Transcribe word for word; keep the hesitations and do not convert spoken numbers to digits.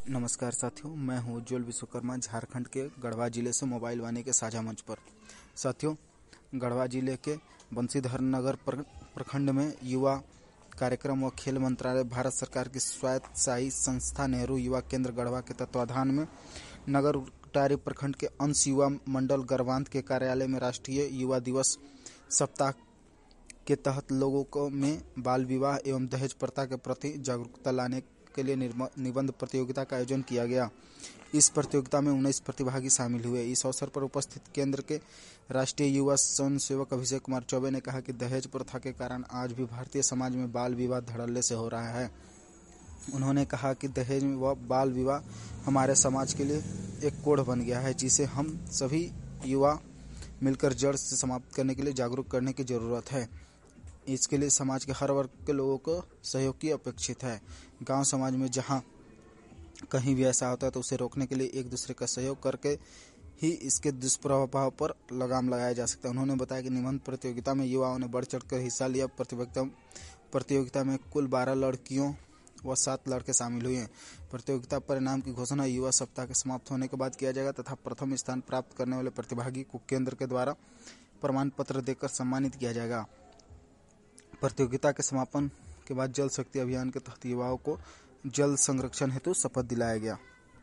नमस्कार साथियों, मैं हूं उज्ज्वल विश्वकर्मा, झारखंड के गढ़वा जिले से मोबाइल वाणी के साझा मंच पर। साथियों, गढ़वा जिले के बंशीधर नगर प्रखंड में युवा कार्यक्रम व खेल मंत्रालय, भारत सरकार की स्वायत्तशासी संस्था नेहरू युवा केंद्र गढ़वा के तत्वाधान में नगर टारी प्रखंड के अंश युवा मंडल गरवांत के कार्यालय में राष्ट्रीय युवा दिवस सप्ताह के तहत लोगों को में बाल विवाह एवं दहेज प्रथा के प्रति जागरूकता लाने के लिए निबंध प्रतियोगिता का आयोजन किया गया। इस प्रतियोगिता में उन्नीस प्रतिभागी शामिल हुए। इस अवसर पर उपस्थित केंद्र के राष्ट्रीय युवा स्वयंसेवक अभिषेक कुमार चौबे ने कहा कि दहेज प्रथा के कारण आज भी भारतीय समाज में बाल विवाह धड़ल्ले से हो रहा है। उन्होंने कहा कि दहेज व बाल विवाह हमारे समाज के लिए एक कोढ़ बन गया है, जिसे हम सभी युवा मिलकर जड़ से समाप्त करने के लिए जागरूक करने की जरूरत है। इसके लिए समाज के हर वर्ग के लोगों को सहयोग की अपेक्षित है। गांव समाज में जहां कहीं भी ऐसा होता है तो उसे रोकने के लिए एक दूसरे का सहयोग करके ही इसके दुष्प्रभाव पर लगाम लगाया जा सकता है। उन्होंने बताया कि निबंध प्रतियोगिता में युवाओं ने बढ़ चढ़कर हिस्सा लिया। प्रतियोगिता प्रतियोगिता में कुल बारह लड़कियों व सात लड़के शामिल हुए हैं। प्रतियोगिता परिणाम की घोषणा युवा सप्ताह के समाप्त होने के बाद किया जाएगा तथा प्रथम स्थान प्राप्त करने वाले प्रतिभागी को केंद्र के द्वारा प्रमाण पत्र देकर सम्मानित किया जाएगा। प्रतियोगिता के समापन के बाद जल शक्ति अभियान के तहत युवाओं को जल संरक्षण हेतु शपथ दिलाया गया।